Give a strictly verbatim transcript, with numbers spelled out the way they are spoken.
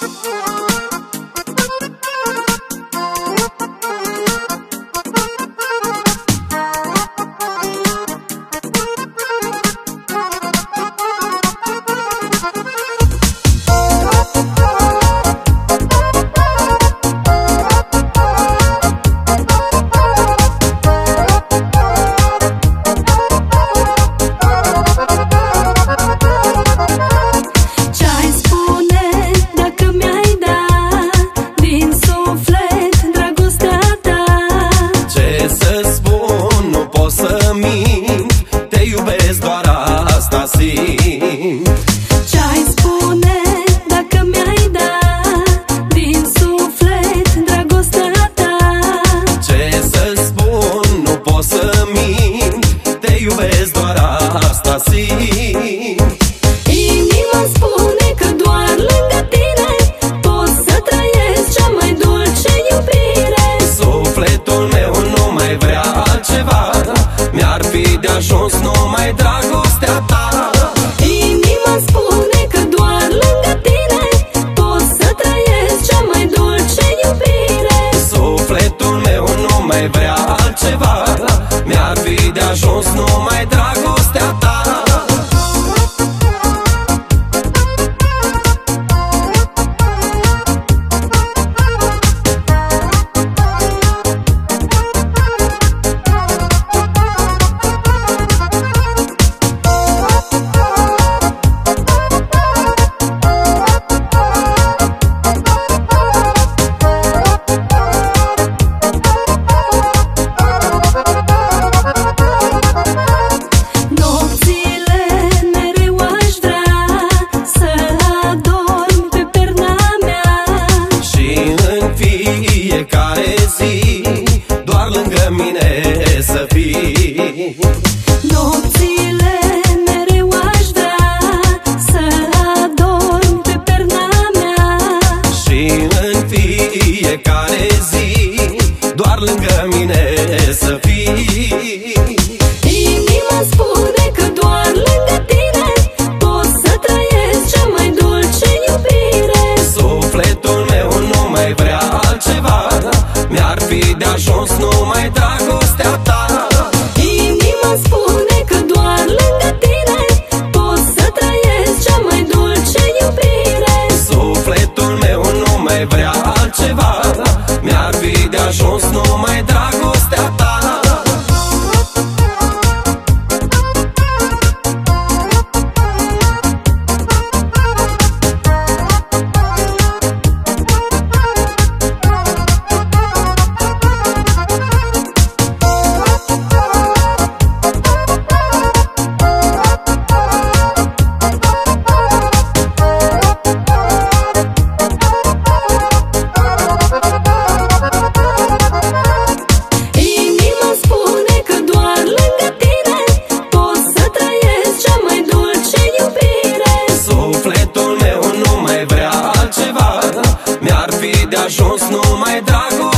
Ce-ai spune dacă mi-ai da din suflet dragostea ta? Ce să spun, nu pot să mint, te iubesc, doar asta simt. Inima spune că doar lângă tine pot să trăiesc cea mai dulce iubire. Sufletul meu nu mai vrea altceva, mi-ar fi de ajuns numai dragostea ta. Inima spune că doar lângă tine pot să trăiesc cea mai dulce iubire. Sufletul meu nu mai vrea altceva, mi-ar fi de ajuns numai dragostea ta. Fiecare zi doar lângă mine să fii. Nopțile mereu aș vrea să adorm pe perna mea. Și în fiecare zi doar lângă mine să fii. Inima spune că doar lângă tine pot să trăiesc cea mai dulce iubire. Sufletul meu nu mai vrea altceva, mi-ar fi de ajuns numai dragostea ta. Inima spune că doar lângă tine pot să trăiesc cea mai dulce iubire. Sufletul meu nu mai vrea altceva, mi-ar fi de ajuns numai dragostea ta. Mi-ar fi de ajuns numai dragoste.